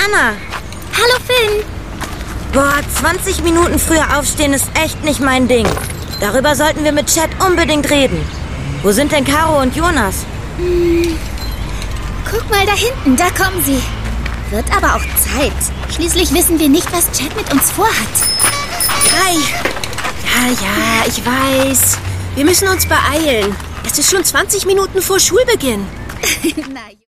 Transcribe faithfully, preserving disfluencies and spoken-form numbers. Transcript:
Anna. Hallo, Finn. Boah, zwanzig Minuten früher aufstehen ist echt nicht mein Ding. Darüber sollten wir mit Chad unbedingt reden. Wo sind denn Caro und Jonas? Hm. Guck mal da hinten, da kommen sie. Wird aber auch Zeit. Schließlich wissen wir nicht, was Chad mit uns vorhat. Kai! Ja, ja, ich weiß. Wir müssen uns beeilen. Es ist schon zwanzig Minuten vor Schulbeginn. Nein.